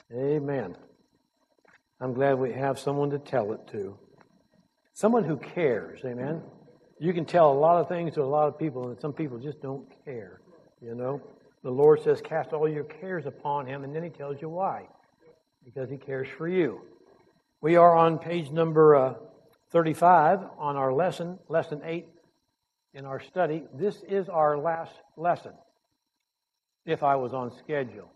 Amen. I'm glad we have someone to tell it to. Someone who cares, amen? You can tell a lot of things to a lot of people, and some people just don't care, you know? The Lord says, cast all your cares upon Him, and then He tells you why. Because He cares for you. We are on page number 35 on our lesson 8 in our study. This is our last lesson, if I was on schedule.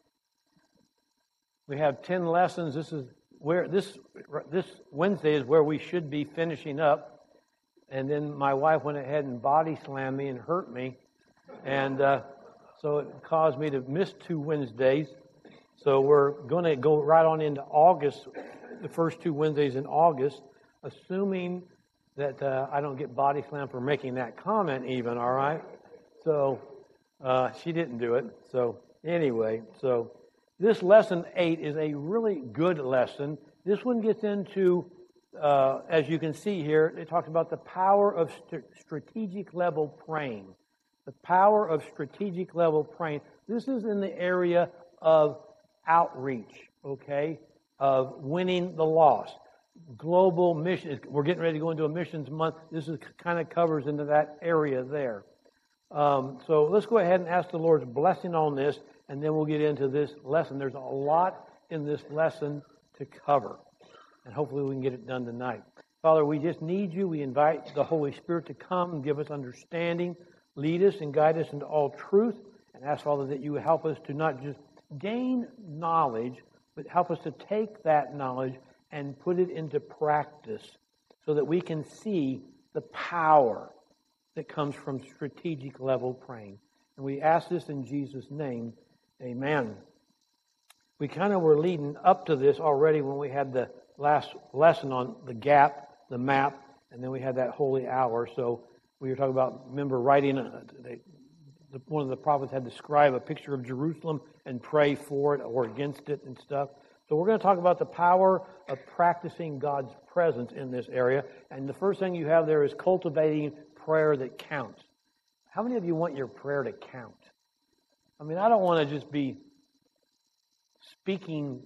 We have 10 lessons. This is where this Wednesday is where we should be finishing up. And then my wife went ahead and body slammed me and hurt me. And so it caused me to miss 2 Wednesdays. So we're going to go right on into August, the first 2 Wednesdays in August, assuming that I don't get body slammed for making that comment even, all right? So she didn't do it. So anyway, so this lesson 8 is a really good lesson. This one gets into, as you can see here, it talks about the power of strategic level praying. The power of strategic level praying. This is in the area of outreach, okay, of winning the lost. Global mission. We're getting ready to go into a missions month. This is kind of covers into that area there. So let's go ahead and ask the Lord's blessing on this, and then we'll get into this lesson. There's a lot in this lesson to cover, and hopefully we can get it done tonight. Father, we just need you. We invite the Holy Spirit to come and give us understanding, lead us and guide us into all truth, and ask, Father, that you would help us to not just gain knowledge, but help us to take that knowledge and put it into practice so that we can see the power that comes from strategic level praying. And we ask this in Jesus' name. Amen. We kind of were leading up to this already when we had the last lesson on the gap, the map, and then we had that holy hour. So we were talking about, remember, writing, one of the prophets had to describe a picture of Jerusalem and pray for it or against it and stuff. So we're going to talk about the power of practicing God's presence in this area. And the first thing you have there is cultivating prayer that counts. How many of you want your prayer to count? I mean, I don't want to just be speaking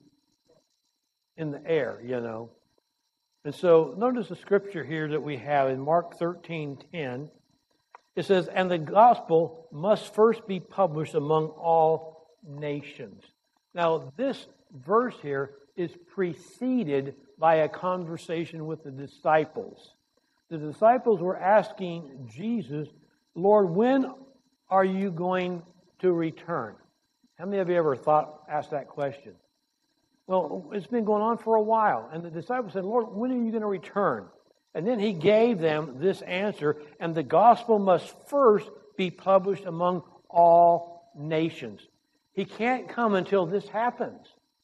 in the air, you know. And so notice the scripture here that we have in Mark 13:10. It says, and the gospel must first be published among all nations. Now, this verse here is preceded by a conversation with the disciples. The disciples were asking Jesus, Lord, when are you going to return? How many of you ever asked that question? Well, it's been going on for a while. And the disciples said, Lord, when are you going to return? And then he gave them this answer, and the gospel must first be published among all nations. He can't come until this happens.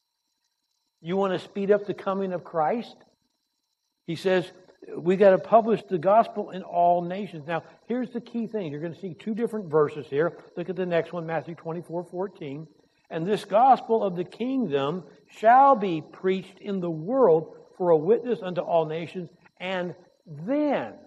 You want to speed up the coming of Christ? He says, we got to publish the gospel in all nations. Now, here's the key thing. You're going to see 2 different verses here. Look at the next one, Matthew 24:14. And this gospel of the kingdom shall be preached in the world for a witness unto all nations, and then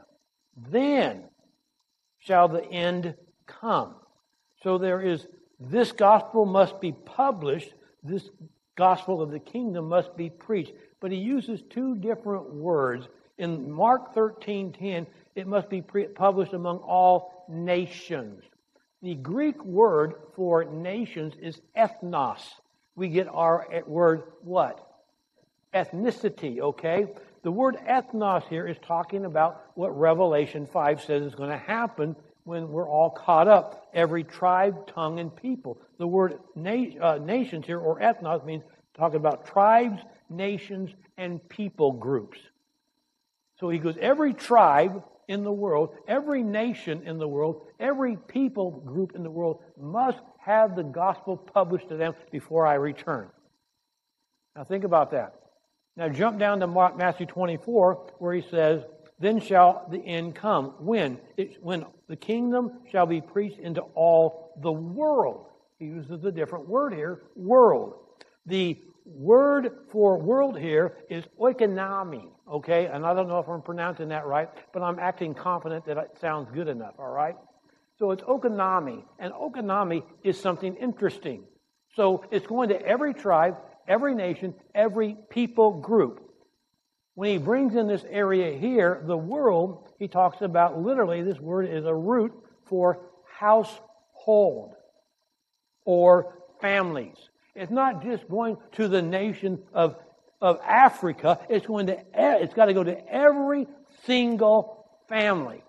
shall the end come. So there is, this gospel must be published, this gospel of the kingdom must be preached. But he uses 2 different words. In Mark 13:10, it must be published among all nations. The Greek word for nations is ethnos. We get our word what? Ethnicity, okay? The word ethnos here is talking about what Revelation 5 says is going to happen when we're all caught up, every tribe, tongue, and people. The word nations here, or ethnos, means talking about tribes, nations, and people groups. So he goes, every tribe in the world, every nation in the world, every people group in the world must have the gospel published to them before I return. Now think about that. Now jump down to Matthew 24, where he says, then shall the end come. When? When the kingdom shall be preached into all the world. He uses a different word here, world. The word for world here is oikonomy, okay? And I don't know if I'm pronouncing that right, but I'm acting confident that it sounds good enough, all right? So it's oikonomy, and oikonomy is something interesting. So it's going to every tribe, every nation, every people group. When he brings in this area here, the world, he talks about literally, this word is a root for household or families. It's not just going to the nation of Africa. It's got to go to every single family.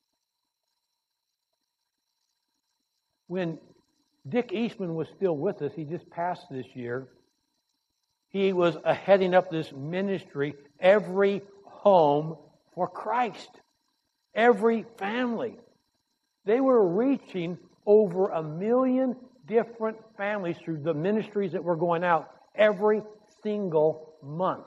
When Dick Eastman was still with us, he just passed this year, he was heading up this ministry, Every Home for Christ. Every family. They were reaching over 1 million different families through the ministries that were going out every single month.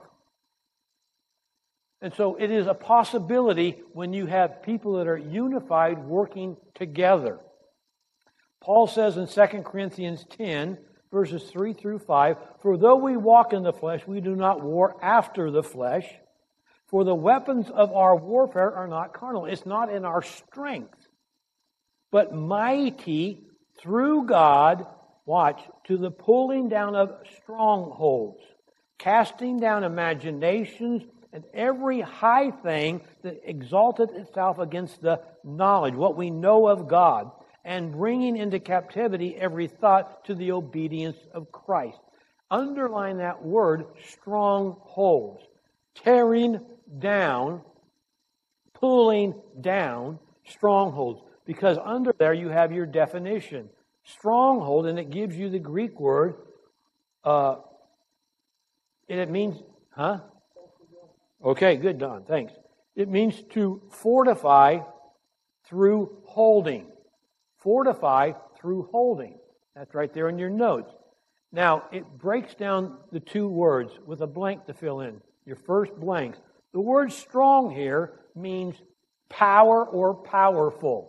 And so it is a possibility when you have people that are unified working together. Paul says in 2 Corinthians 10, verses 3 through 5, "For though we walk in the flesh, we do not war after the flesh. For the weapons of our warfare are not carnal." It's not in our strength, but mighty through God, watch, to the pulling down of strongholds, casting down imaginations and every high thing that exalted itself against the knowledge, what we know of God, and bringing into captivity every thought to the obedience of Christ. Underline that word, strongholds. Tearing down, pulling down strongholds. Because under there you have your definition. Stronghold, and it gives you the Greek word, and it means, Okay, good, Don, thanks. It means to fortify through holding. Fortify through holding. That's right there in your notes. Now, it breaks down the two words with a blank to fill in. Your first blank. The word strong here means power or powerful.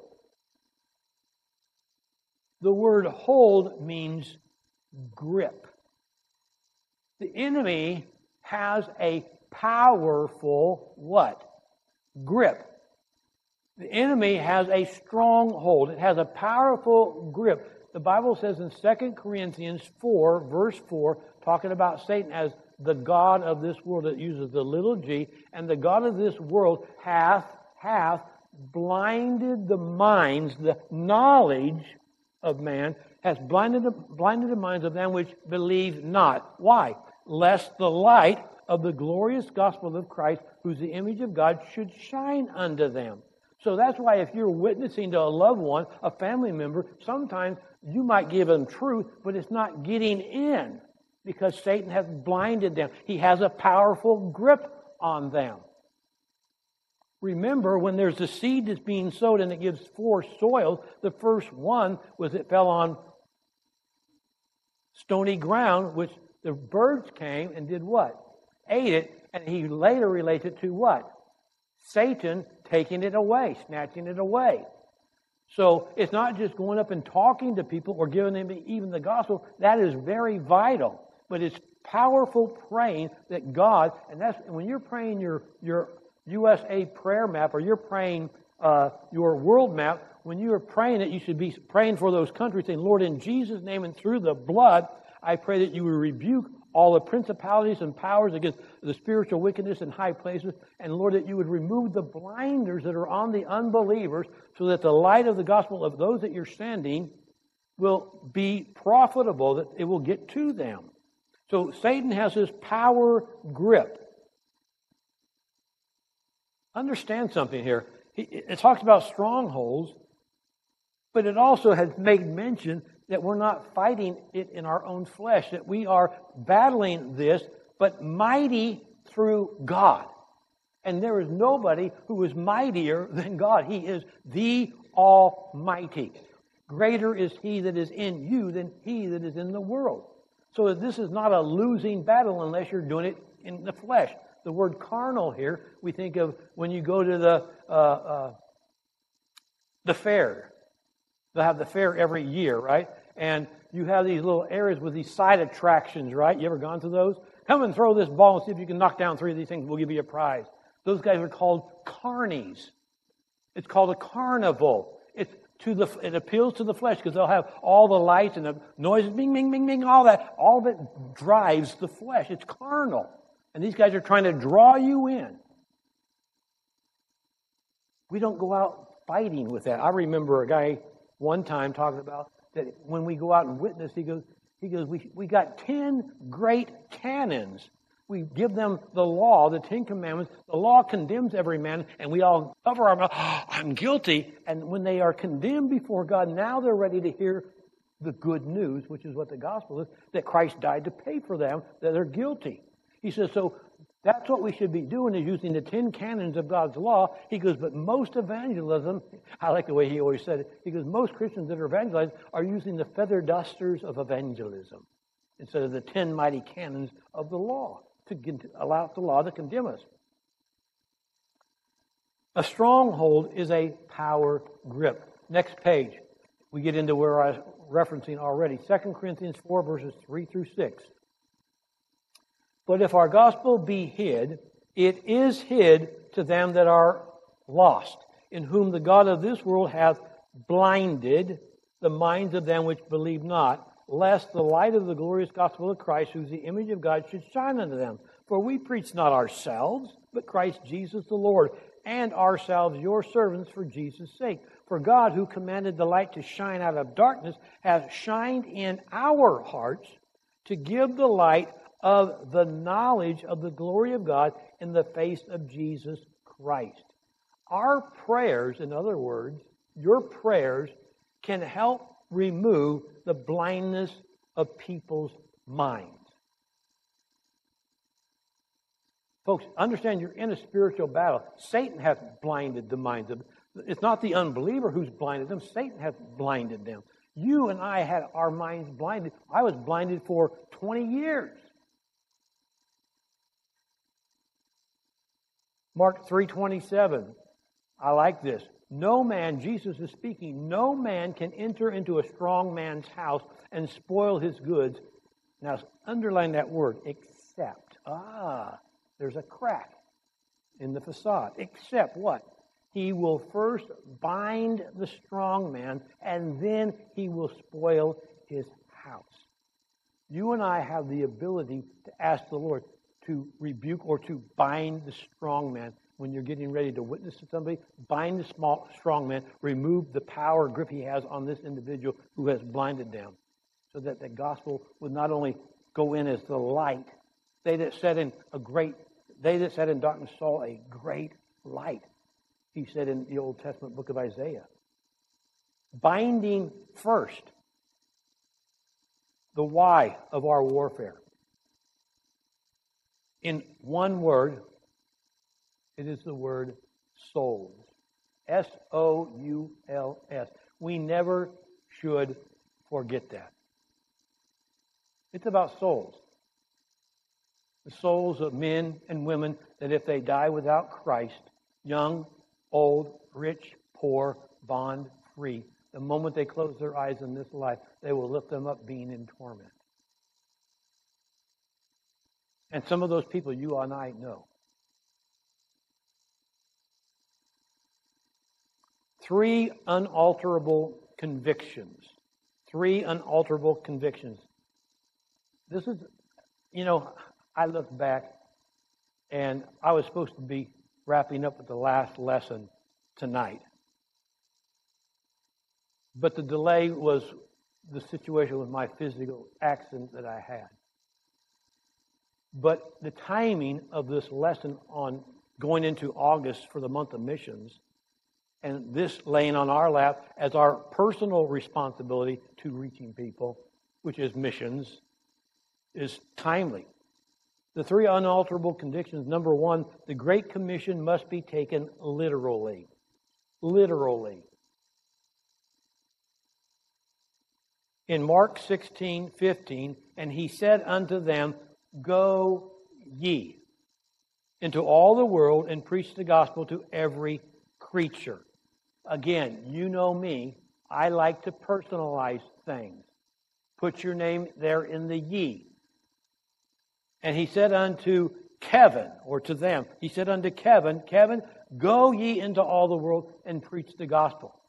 The word hold means grip. The enemy has a powerful what? Grip. The enemy has a stronghold. It has a powerful grip. The Bible says in 2 Corinthians 4, verse 4, talking about Satan as the god of this world. It uses the little g. And the god of this world hath blinded the minds, the knowledge of man, has blinded the minds of them which believe not. Why? Lest the light of the glorious gospel of Christ, who's the image of God, should shine unto them. So that's why if you're witnessing to a loved one, a family member, sometimes you might give them truth, but it's not getting in because Satan has blinded them. He has a powerful grip on them. Remember, when there's a seed that's being sowed and it gives 4 soils, the first one was it fell on stony ground, which the birds came and did what? Ate it, and he later relates it to what? Satan taking it away, snatching it away. So it's not just going up and talking to people or giving them even the gospel. That is very vital. But it's powerful praying that God, and that's when you're praying your USA prayer map, or you're praying your world map, when you are praying it, you should be praying for those countries, saying, Lord, in Jesus' name and through the blood, I pray that you will rebuke all the principalities and powers against the spiritual wickedness in high places, and Lord, that you would remove the blinders that are on the unbelievers, so that the light of the gospel of those that you're sending will be profitable, that it will get to them. So Satan has his power grip. Understand something here. It talks about strongholds, but it also has made mention that we're not fighting it in our own flesh, that we are battling this, but mighty through God. And there is nobody who is mightier than God. He is the Almighty. Greater is He that is in you than he that is in the world. So this is not a losing battle unless you're doing it in the flesh. The word carnal here, we think of when you go to the fair. They'll have the fair every year, right? And you have these little areas with these side attractions, right? You ever gone to those? Come and throw this ball and see if you can knock down 3 of these things. We'll give you a prize. Those guys are called carnies. It's called a carnival. It appeals to the flesh because they'll have all the lights and the noises, bing, bing, bing, bing, all that. All of it drives the flesh. It's carnal. And these guys are trying to draw you in. We don't go out fighting with that. I remember a guy one time talking about that when we go out and witness, he goes, we got 10 great canons. We give them the law, the 10 commandments. The law condemns every man, and we all cover our mouth. Oh, I'm guilty. And when they are condemned before God, now they're ready to hear the good news, which is what the gospel is, that Christ died to pay for them, that they're guilty. He says, so that's what we should be doing, is using the 10 canons of God's law. He goes, but most evangelism, I like the way he always said it, he goes, most Christians that are evangelizing are using the feather dusters of evangelism instead of the 10 mighty canons of the law to allow the law to condemn us. A stronghold is a power grip. Next page, we get into where I was referencing already. 2 Corinthians 4, verses 3 through 6. But if our gospel be hid, it is hid to them that are lost, in whom the God of this world hath blinded the minds of them which believe not, lest the light of the glorious gospel of Christ, who is the image of God, should shine unto them. For we preach not ourselves, but Christ Jesus the Lord, and ourselves your servants for Jesus' sake. For God, who commanded the light to shine out of darkness, hath shined in our hearts to give the light of the knowledge of the glory of God in the face of Jesus Christ. Our prayers, in other words, your prayers can help remove the blindness of people's minds. Folks, understand you're in a spiritual battle. Satan has blinded the minds of them. It's not the unbeliever who's blinded them. Satan has blinded them. You and I had our minds blinded. I was blinded for 20 years. Mark 3:27. I like this. No man, Jesus is speaking, no man can enter into a strong man's house and spoil his goods. Now, underline that word, except. There's a crack in the facade. Except what? He will first bind the strong man, and then he will spoil his house. You and I have the ability to ask the Lord to rebuke or to bind the strong man. When you're getting ready to witness to somebody, bind the strong man, remove the power grip he has on this individual who has blinded them, so that the gospel would not only go in as the light. They that sat in darkness saw a great light, he said in the Old Testament book of Isaiah. Binding first. The why of our warfare. In one word, it is the word souls. S-O-U-L-S. We never should forget that. It's about souls. The souls of men and women that if they die without Christ, young, old, rich, poor, bond, free, the moment they close their eyes in this life, they will lift them up being in torment. And some of those people you and I know. 3 unalterable convictions. 3 unalterable convictions. This is, I look back and I was supposed to be wrapping up with the last lesson tonight. But the delay was the situation with my physical accident that I had. But the timing of this lesson on going into August for the month of missions, and this laying on our lap as our personal responsibility to reaching people, which is missions, is timely. The 3 unalterable convictions. Number 1, the Great Commission must be taken literally. Literally. In Mark 16:15, and he said unto them, Go ye into all the world and preach the gospel to every creature. Again, you know me. I like to personalize things. Put your name there in the ye. And he said unto Kevin, or to them, he said unto Kevin, go ye into all the world and preach the gospel.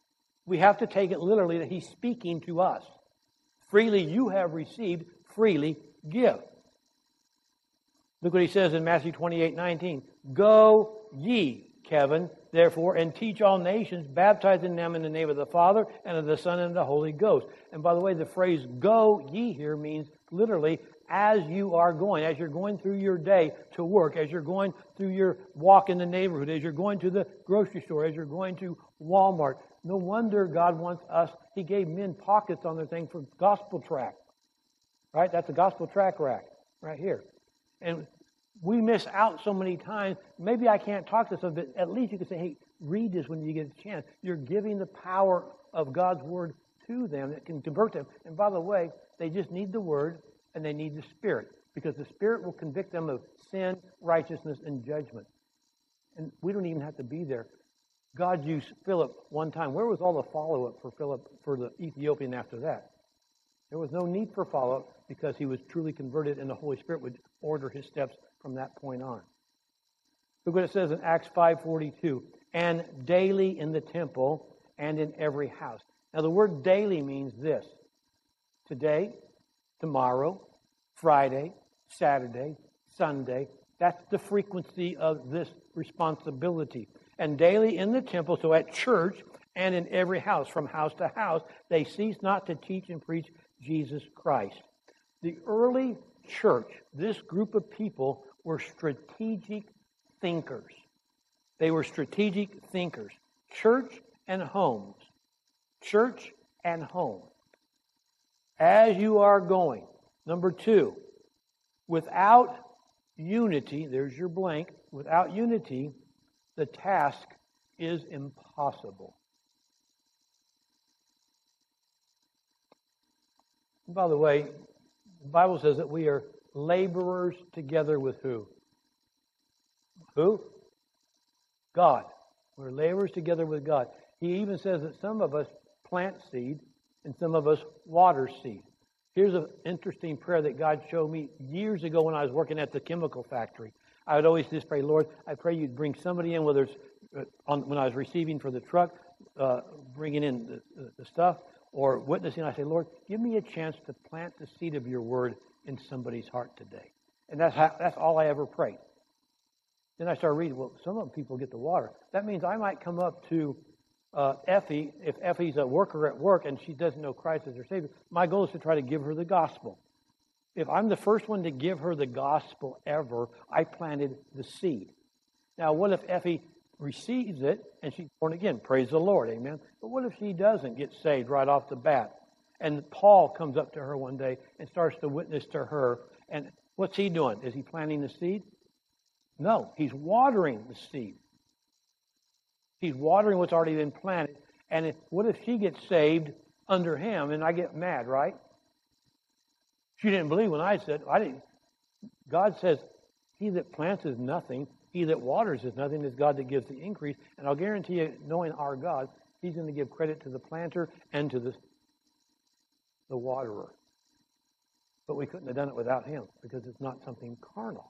We have to take it literally that He's speaking to us. Freely you have received, freely give. Look what He says in Matthew 28:19. Go ye, Kevin, therefore, and teach all nations, baptizing them in the name of the Father, and of the Son, and of the Holy Ghost. And by the way, the phrase go ye here means literally as you are going, as you're going through your day to work, as you're going through your walk in the neighborhood, as you're going to the grocery store, as you're going to Walmart. No wonder God wants us. He gave men pockets on their thing for gospel tract. Right? That's a gospel tract rack right here. And we miss out so many times. Maybe I can't talk to some, but at least you can say, hey, read this when you get a chance. You're giving the power of God's Word to them that can convert them. And by the way, they just need the Word and they need the Spirit, because the Spirit will convict them of sin, righteousness, and judgment. And we don't even have to be there. God used Philip one time. Where was all the follow-up for Philip, for the Ethiopian after that? There was no need for follow-up because he was truly converted and the Holy Spirit would order his steps from that point on. Look what it says in Acts 5:42. And daily in the temple and in every house. Now the word daily means this. Today, tomorrow, Friday, Saturday, Sunday. That's the frequency of this responsibility. And daily in the temple, so at church and in every house, from house to house, they cease not to teach and preach Jesus Christ. The early church, this group of people, were strategic thinkers. They were strategic thinkers. Church and homes. Church and home. As you are going. Number 2, without unity, there's your blank, without unity, the task is impossible. And by the way, the Bible says that we are laborers together with who? Who? God. We're laborers together with God. He even says that some of us plant seed and some of us water seed. Here's an interesting prayer that God showed me years ago when I was working at the chemical factory. I would always just pray, Lord, I pray you'd bring somebody in, whether it's when I was receiving for the truck, bringing in the stuff, or witnessing. I say, Lord, give me a chance to plant the seed of your word in somebody's heart today. And that's all I ever prayed. Then I started reading, well, some of them people get the water. That means I might come up to Effie, if Effie's a worker at work and she doesn't know Christ as her Savior. My goal is to try to give her the gospel. If I'm the first one to give her the gospel ever, I planted the seed. Now, what if Effie receives it and she's born again? Praise the Lord, amen. But what if she doesn't get saved right off the bat? And Paul comes up to her one day and starts to witness to her. And what's he doing? Is he planting the seed? No, he's watering the seed. He's watering what's already been planted. And what if she gets saved under him and I get mad, right? She didn't believe when I said, God says, he that plants is nothing. He that waters is nothing. It's God that gives the increase. And I'll guarantee you, knowing our God, he's going to give credit to the planter and to the waterer. But we couldn't have done it without him because it's not something carnal.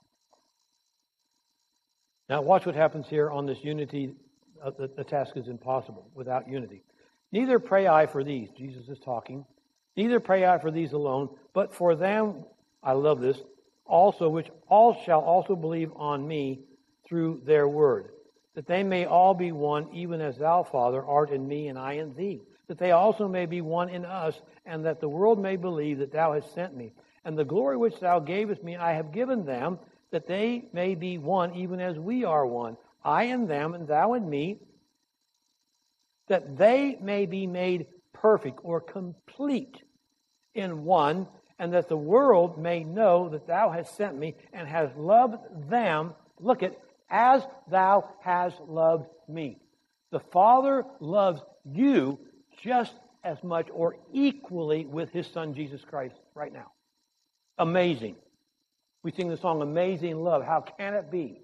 Now watch what happens here on this unity. The task is impossible without unity. Neither pray I for these, Jesus is talking, neither pray I for these alone, but for them, I love this, also which all shall also believe on me through their word, that they may all be one, even as thou, Father, art in me and I in thee, that they also may be one in us, and that the world may believe that thou hast sent me. And the glory which thou gavest me I have given them, that they may be one, even as we are one. I and them, and thou and me, that they may be made perfect or complete in one, and that the world may know that thou hast sent me and hast loved them, look at, as thou hast loved me. The Father loves you just as much or equally with his Son Jesus Christ right now. Amazing. We sing the song, Amazing Love. How can it be?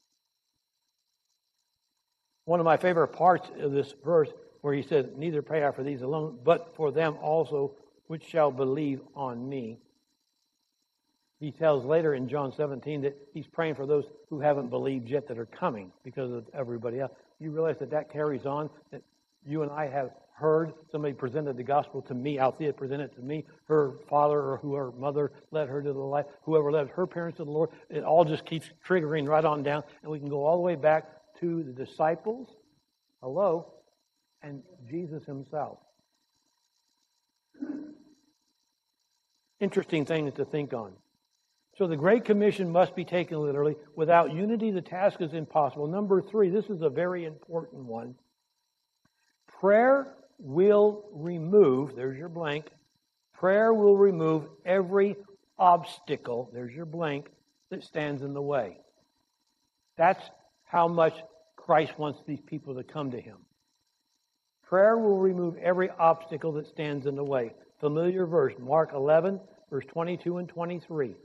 One of my favorite parts of this verse where he says, neither pray I for these alone, but for them also which shall believe on me. He tells later in John 17 that he's praying for those who haven't believed yet that are coming because of everybody else. You realize that carries on, that you and I have heard. Somebody presented the gospel to me. Althea presented it to me. Her father or her mother led her to the light. Whoever led her parents to the Lord. It all just keeps triggering right on down. And we can go all the way back to the disciples. Hello. And Jesus himself. Interesting things to think on. So the Great Commission must be taken literally. Without unity, the task is impossible. Number 3, this is a very important one. Prayer will remove, there's your blank, prayer will remove every obstacle, there's your blank, that stands in the way. That's how much Christ wants these people to come to him. Prayer will remove every obstacle that stands in the way. Familiar verse, Mark 11, verse 22 and 23.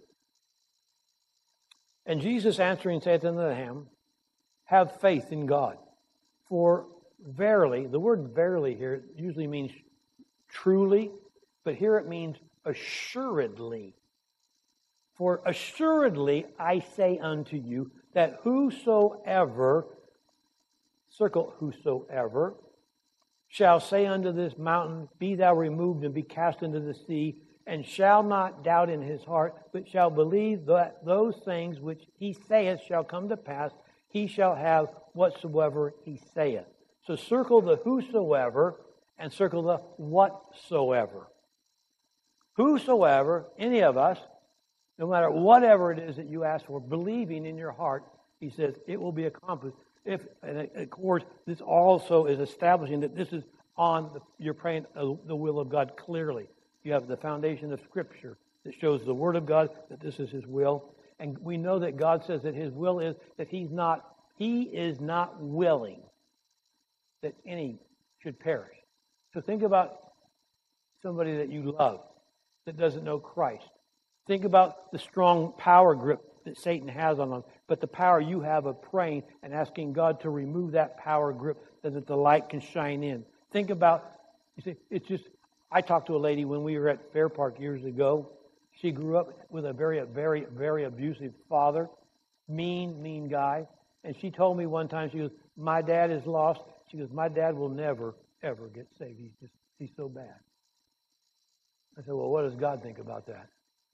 And Jesus answering saith unto them, have faith in God. For verily, the word verily here usually means truly, but here it means assuredly. For assuredly I say unto you that whosoever, circle whosoever, shall say unto this mountain, be thou removed and be cast into the sea, and shall not doubt in his heart, but shall believe that those things which he saith shall come to pass, he shall have whatsoever he saith. So circle the whosoever and circle the whatsoever. Whosoever, any of us, no matter whatever it is that you ask for, believing in your heart, he says, it will be accomplished. And of course, this also is establishing that this is you're praying the will of God clearly. You have the foundation of Scripture that shows the Word of God, that this is his will. And we know that God says that his will is that he is not willing that any should perish. So think about somebody that you love that doesn't know Christ. Think about the strong power grip that Satan has on them, but the power you have of praying and asking God to remove that power grip so that the light can shine in. Think about, you see, it's just, I talked to a lady when we were at Fair Park years ago. She grew up with a very, very, very abusive father, mean guy. And she told me one time, she goes, my dad is lost. She goes, my dad will never, ever get saved. He's so bad. I said, well, what does God think about that?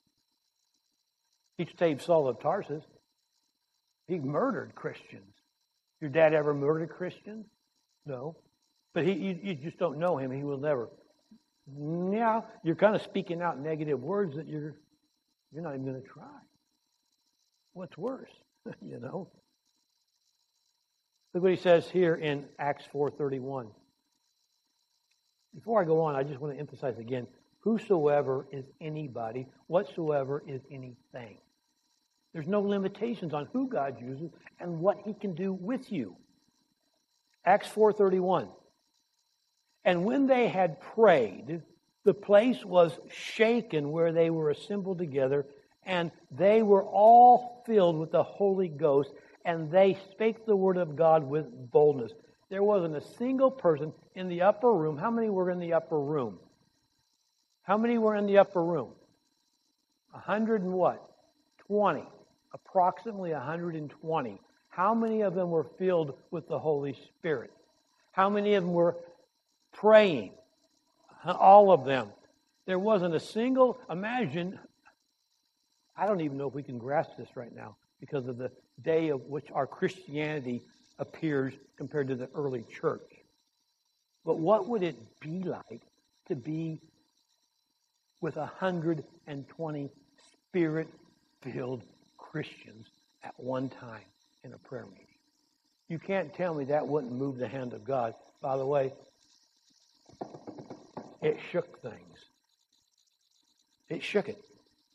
He saved Saul of Tarsus. He murdered Christians. Your dad ever murdered Christians? No. But you just don't know him. He will never. Now, you're kind of speaking out negative words that you're not even going to try. What's worse? You know? Look what he says here in Acts 4:31. Before I go on, I just want to emphasize again, whosoever is anybody, whatsoever is anything. There's no limitations on who God uses and what he can do with you. Acts 4:31. And when they had prayed, the place was shaken where they were assembled together, and they were all filled with the Holy Ghost, and they spake the word of God with boldness. There wasn't a single person in the upper room. How many were in the upper room? How many were in the upper room? 100 and what? 20. Approximately 120. How many of them were filled with the Holy Spirit? How many of them were praying? All of them. There wasn't a single, imagine, I don't even know if we can grasp this right now because of the day of which our Christianity appears compared to the early church. But what would it be like to be with 120 Spirit-filled Christians at one time in a prayer meeting? You can't tell me that wouldn't move the hand of God. By the way, it shook things. It shook it.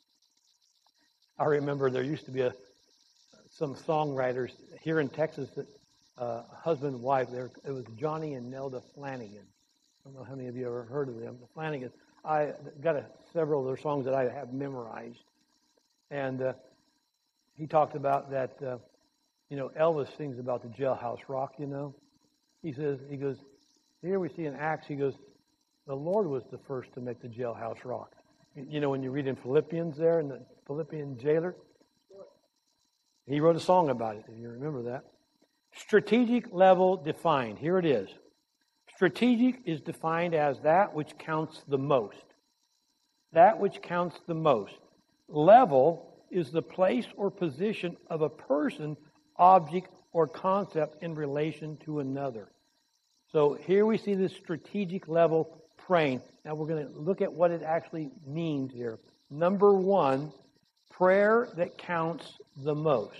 I remember there used to be some songwriters here in Texas that husband and wife. It was Johnny and Nelda Flanagan. I don't know how many of you ever heard of them. The Flanagans. I got several of their songs that I have memorized, and he talked about that. Elvis sings about the jailhouse rock. He goes, here we see in Acts. He goes, the Lord was the first to make the jailhouse rock. When you read in Philippians there, in the Philippian jailer, he wrote a song about it, if you remember that. Strategic level defined. Here it is. Strategic is defined as that which counts the most. That which counts the most. Level is the place or position of a person, object, or concept in relation to another. So here we see this strategic level praying. Now we're going to look at what it actually means here. Number one, prayer that counts the most.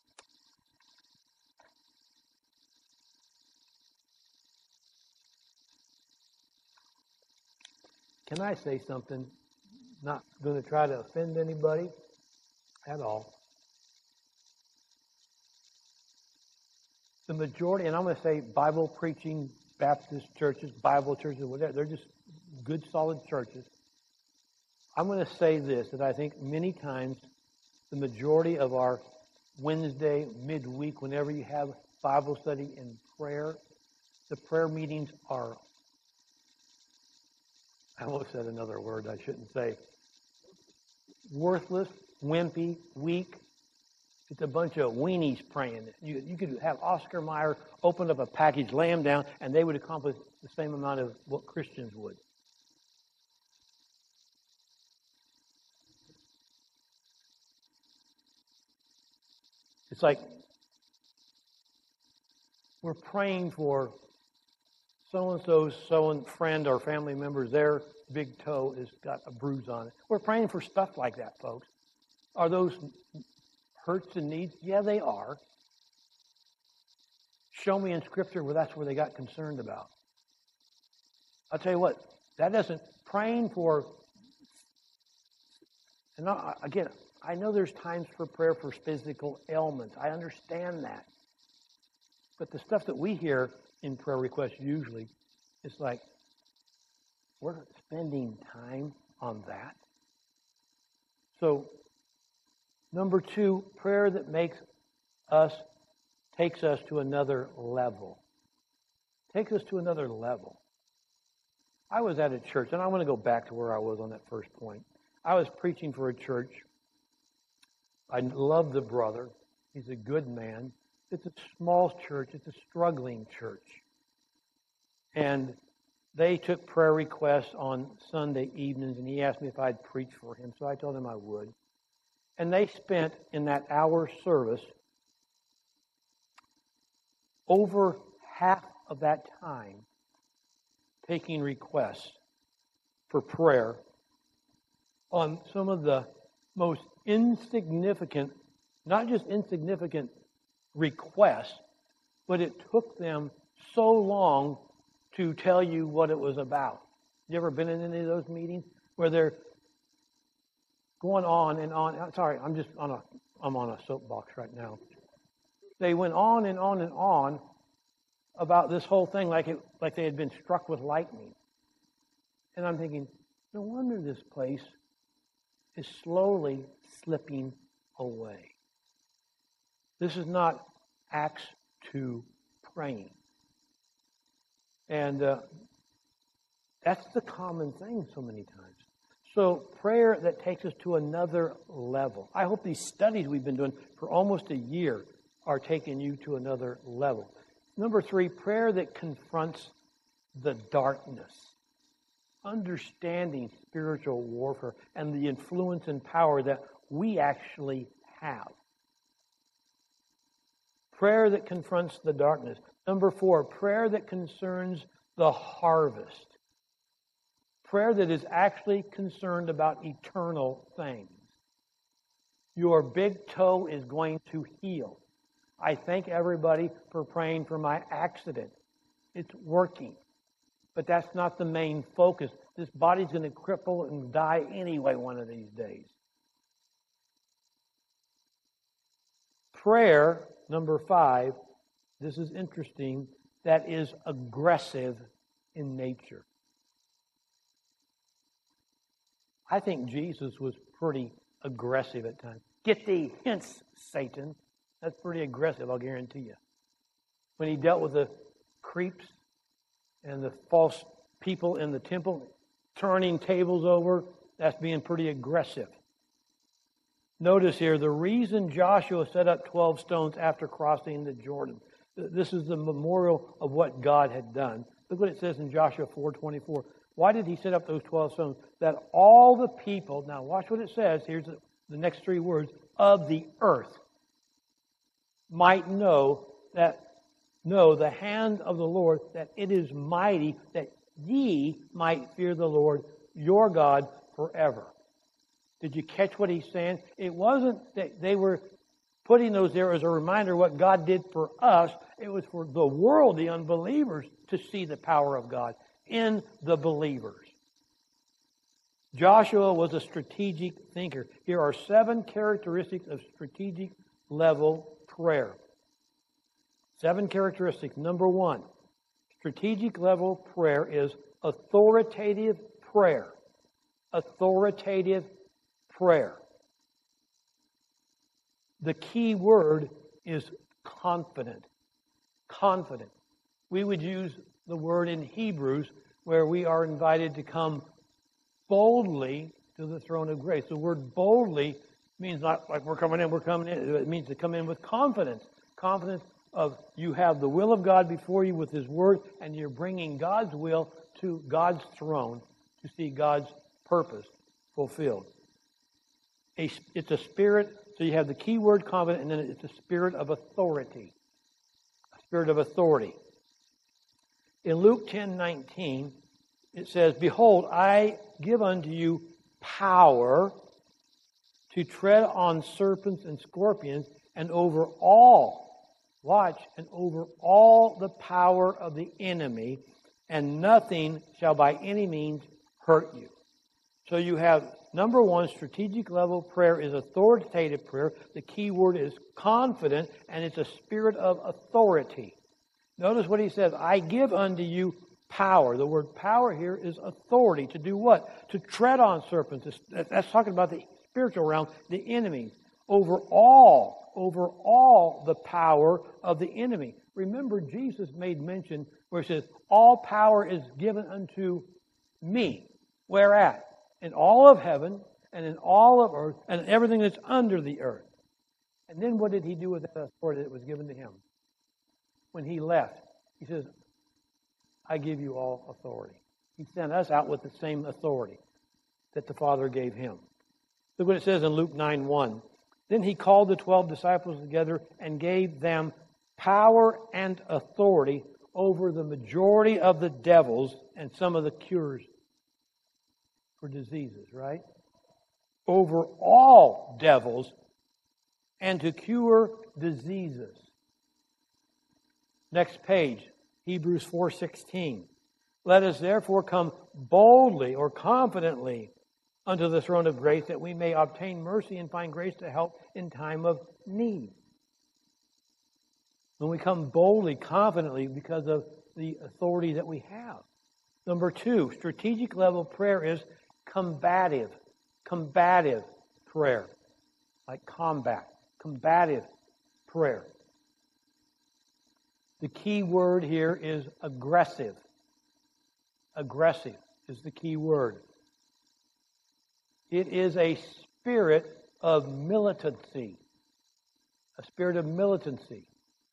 Can I say something? Not going to try to offend anybody at all. The majority, and I'm going to say Bible preaching Baptist churches, Bible churches, whatever, they're just good, solid churches. I'm going to say this, that I think many times the majority of our Wednesday, midweek, whenever you have Bible study and prayer, the prayer meetings are, I almost said another word I shouldn't say, worthless, wimpy, weak. It's a bunch of weenies praying. You could have Oscar Mayer open up a package, lay them down, and they would accomplish the same amount of what Christians would. It's like we're praying for so-and-so's friend or family members, their big toe has got a bruise on it. We're praying for stuff like that, folks. Are those hurts and needs? Yeah, they are. Show me in Scripture where that's where they got concerned about. I'll tell you what, that doesn't, praying for, and again, I know there's times for prayer for physical ailments. I understand that. But the stuff that we hear in prayer requests usually, it's like, we're spending time on that. So, number two, prayer that takes us to another level. Takes us to another level. I was at a church, and I want to go back to where I was on that first point. I was preaching for a church. I love the brother. He's a good man. It's a small church. It's a struggling church. And they took prayer requests on Sunday evenings, and he asked me if I'd preach for him, so I told him I would. And they spent, in that hour service, over half of that time taking requests for prayer on some of the most insignificant, not just insignificant requests, but it took them so long to tell you what it was about. You ever been in any of those meetings where they're going on and on? Sorry, I'm on a soapbox right now. They went on and on and on about this whole thing like they had been struck with lightning. And I'm thinking, no wonder this place is slowly slipping away. This is not Acts 2 praying. And that's the common thing so many times. So prayer that takes us to another level. I hope these studies we've been doing for almost a year are taking you to another level. Number three, prayer that confronts the darkness. Understanding spiritual warfare and the influence and power that we actually have. Prayer that confronts the darkness. Number four, prayer that concerns the harvest. Prayer that is actually concerned about eternal things. Your big toe is going to heal. I thank everybody for praying for my accident. It's working. But that's not the main focus. This body's going to cripple and die anyway one of these days. Prayer, number five, this is interesting, that is aggressive in nature. I think Jesus was pretty aggressive at times. Get thee hence, Satan. That's pretty aggressive, I'll guarantee you. When he dealt with the creeps and the false people in the temple, turning tables over, that's being pretty aggressive. Notice here, the reason Joshua set up 12 stones after crossing the Jordan. This is the memorial of what God had done. Look what it says in Joshua 4:24. Why did he set up those 12 stones? That all the people, now watch what it says, here's the next three words, of the earth might know the hand of the Lord, that it is mighty, that ye might fear the Lord your God forever. Did you catch what he's saying? It wasn't that they were putting those there as a reminder of what God did for us. It was for the world, the unbelievers, to see the power of God in the believers. Joshua was a strategic thinker. Here are 7 characteristics of strategic level prayer. 7 characteristics. Number 1, strategic level prayer is authoritative prayer. Authoritative prayer. The key word is confident. Confident. We would use the word in Hebrews where we are invited to come boldly to the throne of grace. The word boldly means not like we're coming in. It means to come in with confidence. Confidence of you have the will of God before you with His Word, and you're bringing God's will to God's throne to see God's purpose fulfilled. It's a spirit, so you have the key word confident, and then it's a spirit of authority. A spirit of authority. In Luke 10:19, it says, "Behold, I give unto you power to tread on serpents and scorpions, and over all," watch, "and over all the power of the enemy, and nothing shall by any means hurt you." So you have, number 1, strategic level prayer is authoritative prayer. The key word is confident, and it's a spirit of authority. Notice what he says, "I give unto you power." The word power here is authority. To do what? To tread on serpents. That's talking about the spiritual realm, the enemy. Over all the power of the enemy. Remember, Jesus made mention where it says, "All power is given unto me." Where at? In all of heaven and in all of earth and everything that's under the earth. And then what did he do with that authority that was given to him? When he left, he says, "I give you all authority." He sent us out with the same authority that the Father gave him. Look what it says in Luke 9:1. "Then he called the 12 disciples together and gave them power and authority over the majority of the devils and some of the cures for diseases," right? Over all devils and to cure diseases. Next page, Hebrews 4:16. "Let us therefore come boldly or confidently unto the throne of grace, that we may obtain mercy and find grace to help in time of need." When we come boldly, confidently, because of the authority that we have. Number 2, strategic level prayer is combative prayer. Like combat. Combative prayer. The key word here is aggressive. Aggressive is the key word. It is a spirit of militancy. A spirit of militancy.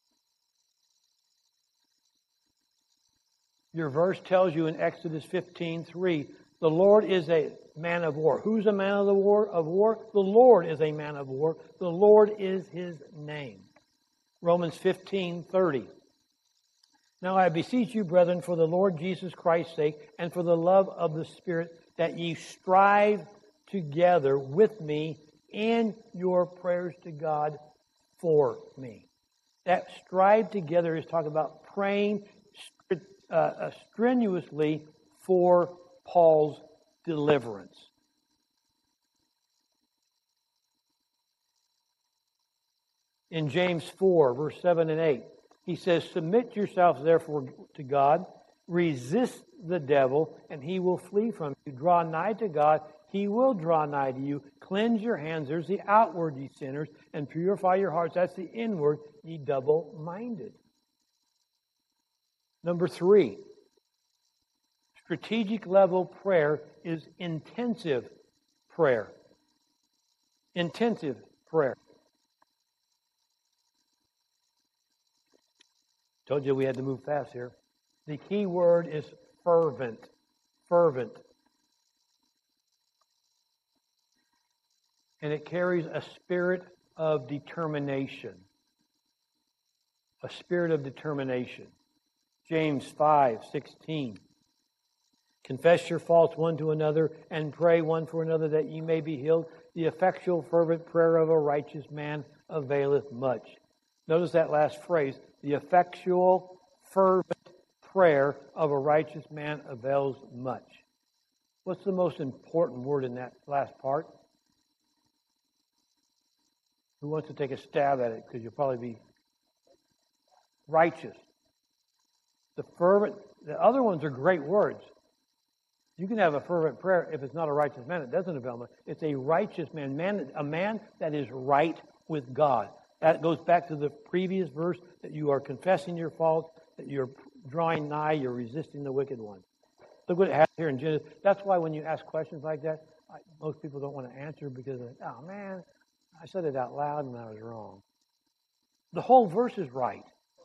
Your verse tells you in Exodus 15:3, the Lord is a man of war. Who's a man of the war? The Lord is a man of war. The Lord is His name. Romans 15:30. "Now I beseech you, brethren, for the Lord Jesus Christ's sake, and for the love of the Spirit, that ye strive together with me in your prayers to God for me." That strive together is talking about praying strenuously for Paul's deliverance. In James 4, verse 7 and 8, he says, "Submit yourselves therefore to God, resist the devil, and he will flee from you. Draw nigh to God, he will draw nigh to you. Cleanse your hands," there's the outward, ye sinners, "and purify your hearts," that's the inward, "ye double-minded." Number 3, strategic level prayer is intensive prayer. Intensive prayer. Told you we had to move fast here. The key word is fervent. Fervent. And it carries a spirit of determination. A spirit of determination. James 5:16. Confess your faults one to another and pray one for another that ye may be healed. The effectual fervent prayer of a righteous man availeth much. Notice that last phrase. The effectual fervent prayer of a righteous man avails much. What's the most important word in that last part? Who wants to take a stab at it? Because you'll probably be righteous. The other ones are great words. You can have a fervent prayer if it's not a righteous man. It doesn't avail much. It's a righteous man, a man that is right with God. That goes back to the previous verse that you are confessing your faults, that you're drawing nigh, you're resisting the wicked one. Look what it has here in Genesis. That's why when you ask questions like that, most people don't want to answer because, oh man, I said it out loud and I was wrong. The whole verse is right.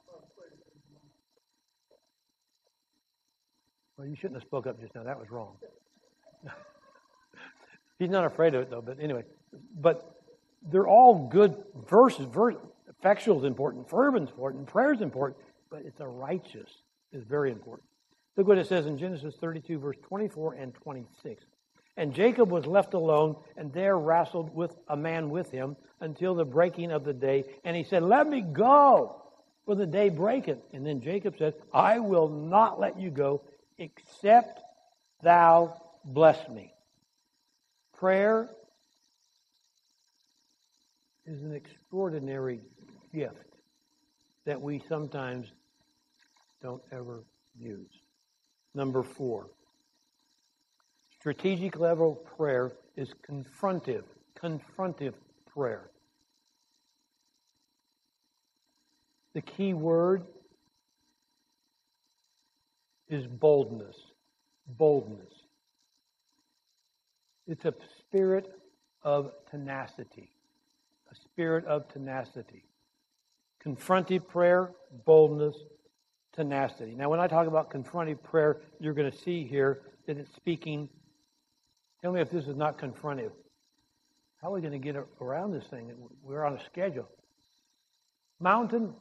Well, you shouldn't have spoke up just now. That was wrong. He's not afraid of it, though. But anyway, they're all good verses. Effectual is important. Fervent is important. Prayer is important. But it's a righteous is very important. Look what it says in Genesis 32, verse 24 and 26. And Jacob was left alone, and there wrestled with a man with him until the breaking of the day. And he said, let me go, for the day breaketh. And then Jacob said, I will not let you go, except thou bless me. Prayer is an extraordinary gift that we sometimes don't ever use. Number 4. Strategic level prayer is confrontive prayer. The key word is boldness. Boldness. It's a spirit of tenacity. A spirit of tenacity. Confrontive prayer, boldness, tenacity. Now, when I talk about confrontive prayer, you're going to see here that it's speaking. Tell me if this is not confrontive. How are we going to get around this thing? We're on a schedule. Mountain,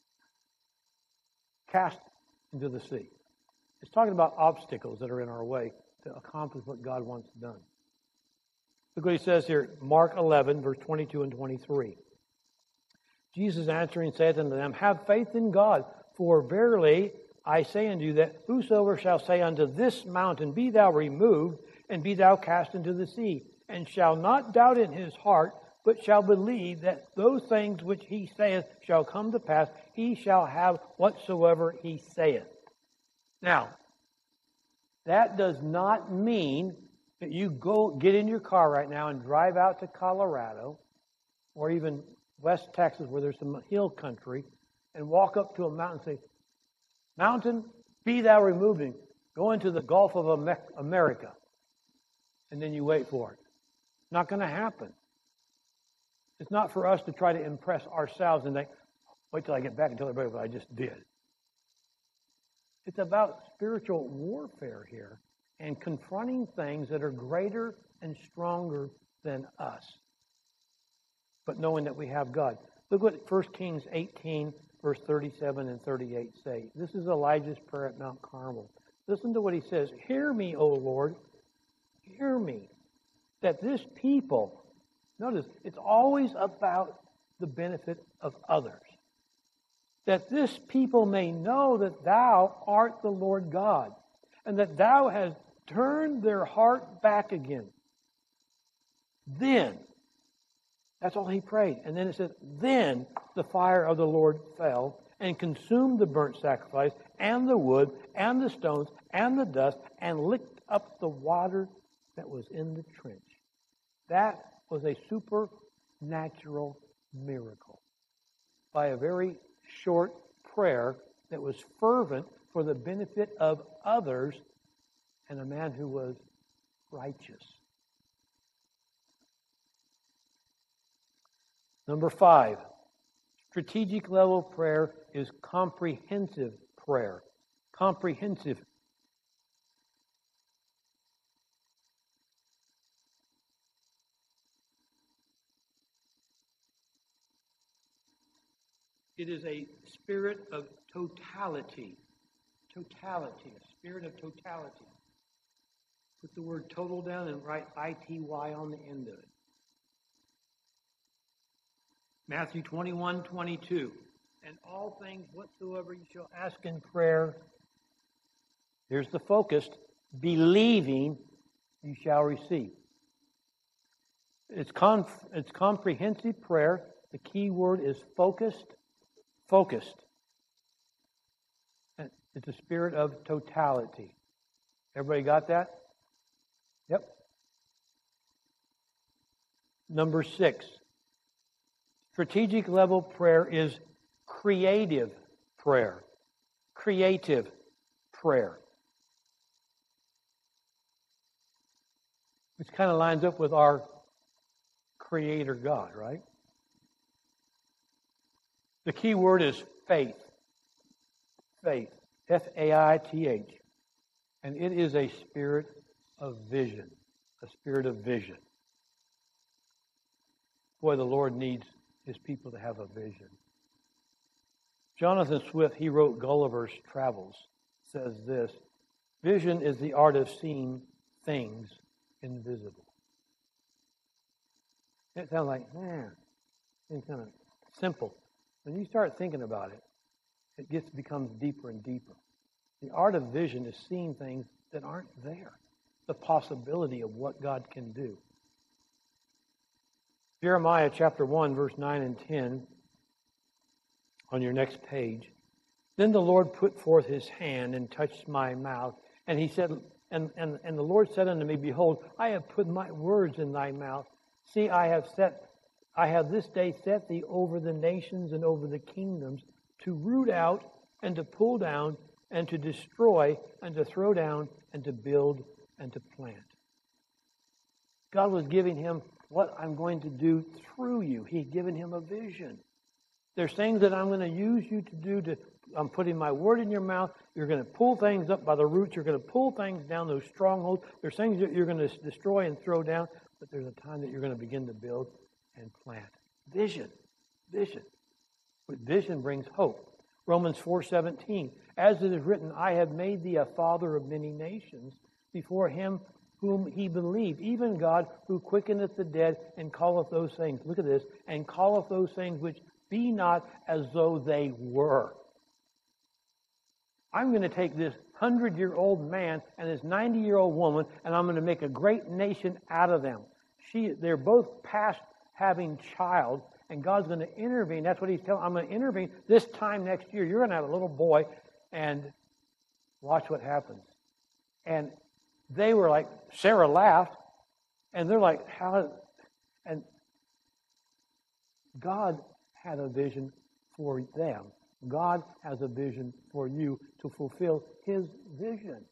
cast into the sea. It's talking about obstacles that are in our way to accomplish what God wants done. Look what he says here, Mark 11, verse 22 and 23. Jesus answering saith unto them, have faith in God, for verily I say unto you that whosoever shall say unto this mountain, be thou removed, and be thou cast into the sea, and shall not doubt in his heart, but shall believe that those things which he saith shall come to pass, he shall have whatsoever he saith. Now, that does not mean that you go get in your car right now and drive out to Colorado or even West Texas where there's some hill country and walk up to a mountain and say, mountain, be thou removed, and go into the Gulf of America. And then you wait for it. Not going to happen. It's not for us to try to impress ourselves and think, wait till I get back and tell everybody what I just did. It's about spiritual warfare here and confronting things that are greater and stronger than us. But knowing that we have God. Look what 1 Kings 18, verse 37 and 38 say. This is Elijah's prayer at Mount Carmel. Listen to what he says. Hear me, O Lord. Hear me. That this people, notice, it's always about the benefit of others. That this people may know that thou art the Lord God, and that thou hast turned their heart back again. Then, that's all he prayed. And then it says, then the fire of the Lord fell and consumed the burnt sacrifice and the wood and the stones and the dust and licked up the water that was in the trench. That was a supernatural miracle. By a very short prayer that was fervent for the benefit of others and a man who was righteous. Number 5, strategic level prayer is comprehensive prayer. comprehensive. It is a spirit of totality. Totality, a spirit of totality. Put the word total down and write I-T-Y on the end of it. Matthew 21:22. And all things whatsoever you shall ask in prayer, here's the focus, believing you shall receive. It's comprehensive prayer. The key word is focused. Focused. And it's a spirit of totality. Everybody got that? Yep. Number 6. Strategic level prayer is creative prayer. Creative prayer. Which kind of lines up with our Creator God, right? The key word is faith. Faith. F-A-I-T-H. And it is a spirit of vision. A spirit of vision. Boy, the Lord needs His people to have a vision. Jonathan Swift, he wrote Gulliver's Travels, says this: vision is the art of seeing things invisible. It sounds like, it's kind of simple. When you start thinking about it, it becomes deeper and deeper. The art of vision is seeing things that aren't there. The possibility of what God can do. Jeremiah chapter 1, verse 9 and 10, on your next page. Then the Lord put forth His hand and touched my mouth. And He said, and the Lord said unto me, Behold, I have put my words in thy mouth. See, I have this day set thee over the nations and over the kingdoms, to root out and to pull down and to destroy and to throw down and to build and to plant. God was giving him what I'm going to do through you. He's given him a vision. There's things that I'm going to use you to do. I'm putting my word in your mouth. You're going to pull things up by the roots. You're going to pull things down, those strongholds. There's things that you're going to destroy and throw down, but there's a time that you're going to begin to build and plant. Vision. Vision. But vision brings hope. Romans 4:17. As it is written, I have made thee a father of many nations before him whom he believed, even God who quickeneth the dead and calleth those things. Look at this. And calleth those things which be not as though they were. I'm going to take this 100-year-old man and this 90-year-old woman, and I'm going to make a great nation out of them. They're both past having child, and God's going to intervene. That's what He's telling. I'm going to intervene this time next year. You're going to have a little boy, and watch what happens. And they were like, Sarah laughed, and they're like, how? And God had a vision for them. God has a vision for you to fulfill His vision.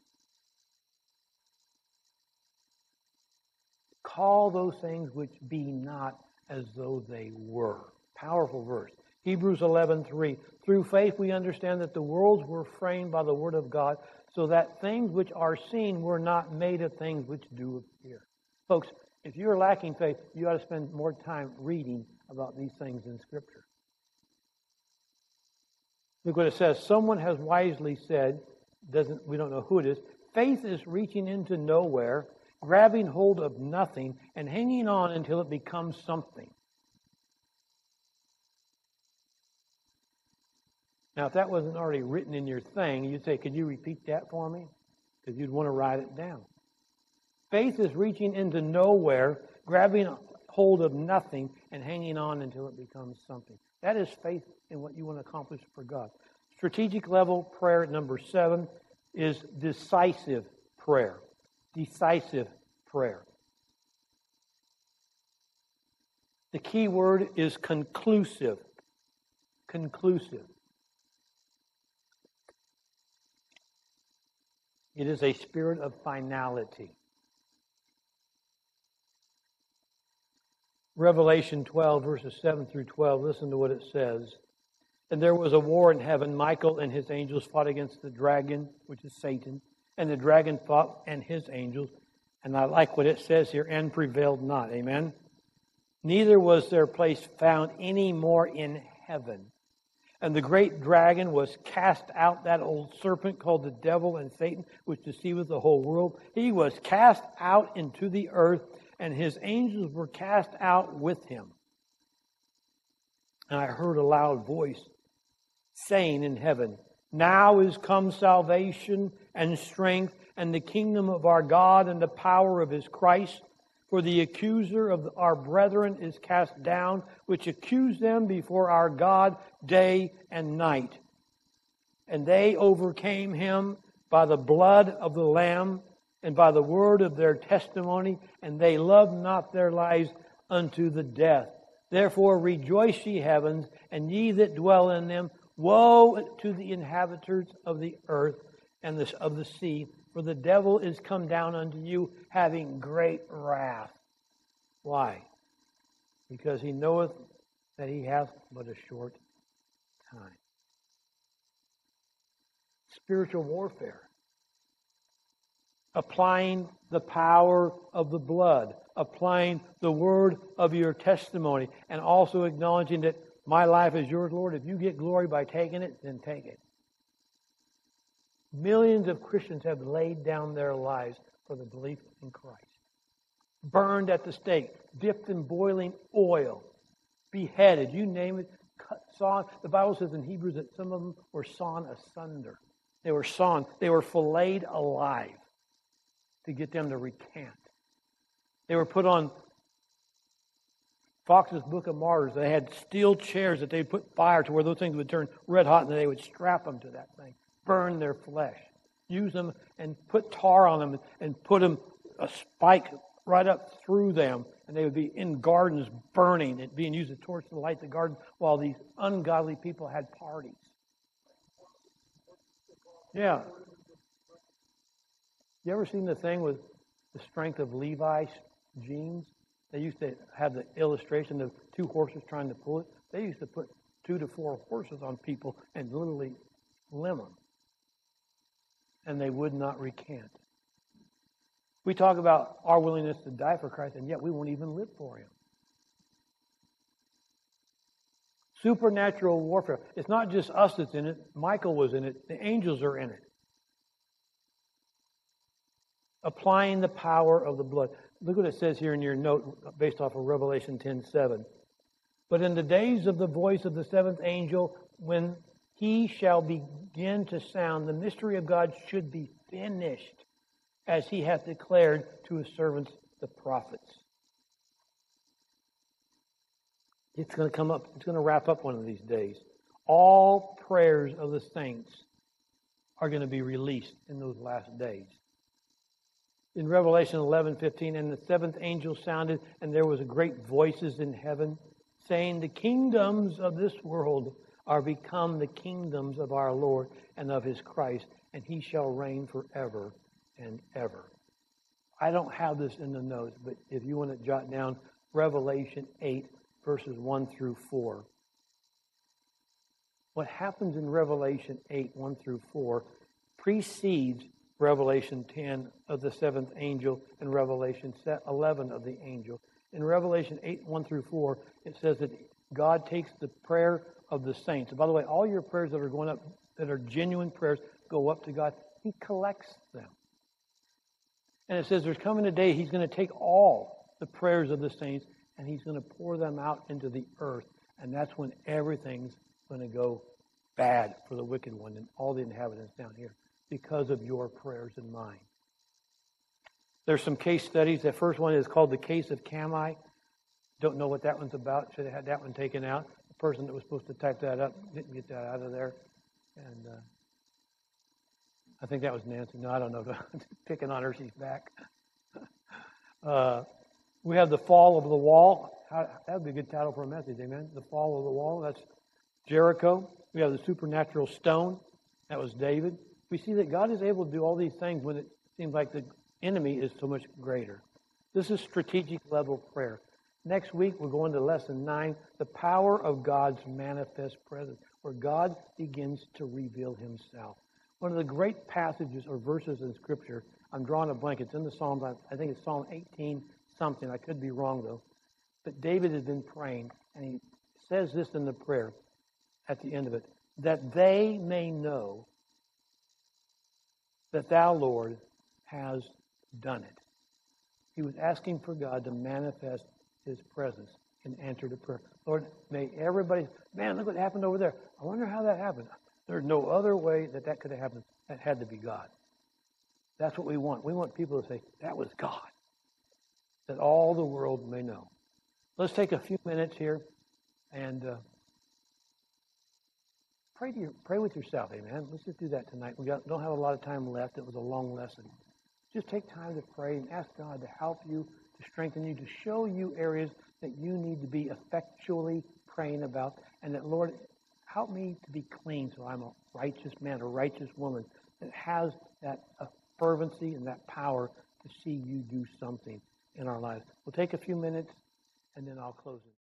Call those things which be not as though they were. Powerful verse. Hebrews 11:3. Through faith we understand that the worlds were framed by the word of God, so that things which are seen were not made of things which do appear. Folks, if you're lacking faith, you ought to spend more time reading about these things in Scripture. Look what it says. Someone has wisely said, we don't know who it is, faith is reaching into nowhere, grabbing hold of nothing, and hanging on until it becomes something. Now, if that wasn't already written in your thing, you'd say, could you repeat that for me? Because you'd want to write it down. Faith is reaching into nowhere, grabbing hold of nothing, and hanging on until it becomes something. That is faith in what you want to accomplish for God. Strategic level prayer number 7 is decisive prayer. Decisive prayer. The key word is conclusive. Conclusive. It is a spirit of finality. Revelation 12, verses 7 through 12, listen to what it says. And there was a war in heaven. Michael and his angels fought against the dragon, which is Satan. And the dragon fought and his angels. And I like what it says here, and prevailed not. Amen? Neither was their place found any more in heaven. And the great dragon was cast out, that old serpent called the devil and Satan, which deceiveth the whole world. He was cast out into the earth, and his angels were cast out with him. And I heard a loud voice saying in heaven, Now is come salvation and strength and the kingdom of our God and the power of his Christ. For the accuser of our brethren is cast down, which accused them before our God day and night. And they overcame him by the blood of the Lamb and by the word of their testimony, and they loved not their lives unto the death. Therefore rejoice, ye heavens, and ye that dwell in them. Woe to the inhabitants of the earth and of the sea, for the devil is come down unto you, having great wrath. Why? Because he knoweth that he hath but a short time. Spiritual warfare. Applying the power of the blood. Applying the word of your testimony. And also acknowledging that my life is yours, Lord. If you get glory by taking it, then take it. Millions of Christians have laid down their lives for the belief in Christ. Burned at the stake, dipped in boiling oil, beheaded, you name it, sawn. The Bible says in Hebrews that some of them were sawn asunder. They were sawn, they were filleted alive to get them to recant. They were put on Fox's Book of Martyrs. They had steel chairs that they put fire to where those things would turn red hot, and they would strap them to that thing. Burn their flesh. Use them and put tar on them and put them a spike right up through them. And they would be in gardens burning. It being used as a torch to light the garden while these ungodly people had parties. Yeah. You ever seen the thing with the strength of Levi's jeans? They used to have the illustration of two horses trying to pull it. They used to put 2 to 4 horses on people and literally limb them. And they would not recant. We talk about our willingness to die for Christ, and yet we won't even live for Him. Supernatural warfare. It's not just us that's in it. Michael was in it. The angels are in it. Applying the power of the blood. Look what it says here in your note based off of Revelation 10:7. But in the days of the voice of the seventh angel, when he shall begin to sound, the mystery of God should be finished, as he hath declared to his servants the prophets. It's going to come up. It's going to wrap up one of these days. All prayers of the saints are going to be released in those last days. In Revelation 11:15, and the seventh angel sounded, and there was a great voices in heaven, saying, the kingdoms of this world are become the kingdoms of our Lord and of his Christ, and he shall reign forever and ever. I don't have this in the notes, but if you want to jot down Revelation 8, verses 1 through 4. What happens in Revelation 8, 1 through 4, precedes Revelation 10 of the seventh angel and Revelation 11 of the angel. In Revelation 8, 1 through 4, it says that God takes the prayer of the saints. And by the way, all your prayers that are going up, that are genuine prayers, go up to God. He collects them. And it says there's coming a day He's going to take all the prayers of the saints and He's going to pour them out into the earth. And that's when everything's going to go bad for the wicked one and all the inhabitants down here because of your prayers and mine. There's some case studies. The first one is called the case of Kamai. Don't know what that one's about. Should have had that one taken out. The person that was supposed to type that up didn't get that out of there. And I think that was Nancy. No, I don't know. Picking on her, she's back. We have the fall of the wall. That would be a good title for a message, amen? The fall of the wall. That's Jericho. We have the supernatural stone. That was David. We see that God is able to do all these things when it seems like the enemy is so much greater. This is strategic level prayer. Next week, we're going to lesson 9, the power of God's manifest presence, where God begins to reveal himself. One of the great passages or verses in Scripture, I'm drawing a blank. It's in the Psalms. I think it's Psalm 18 something. I could be wrong, though. But David has been praying, and he says this in the prayer at the end of it, that they may know that thou, Lord, has done it. He was asking for God to manifest his presence and answer the prayer. Lord, may everybody, man, look what happened over there. I wonder how that happened. There's no other way that could have happened. That had to be God. That's what we want. We want people to say, that was God. That all the world may know. Let's take a few minutes here and pray with yourself, amen. Let's just do that tonight. Don't have a lot of time left. It was a long lesson. Just take time to pray and ask God to help you, to strengthen you, to show you areas that you need to be effectually praying about, and that, Lord, help me to be clean so I'm a righteous man, a righteous woman that has that fervency and that power to see you do something in our lives. We'll take a few minutes, and then I'll close it.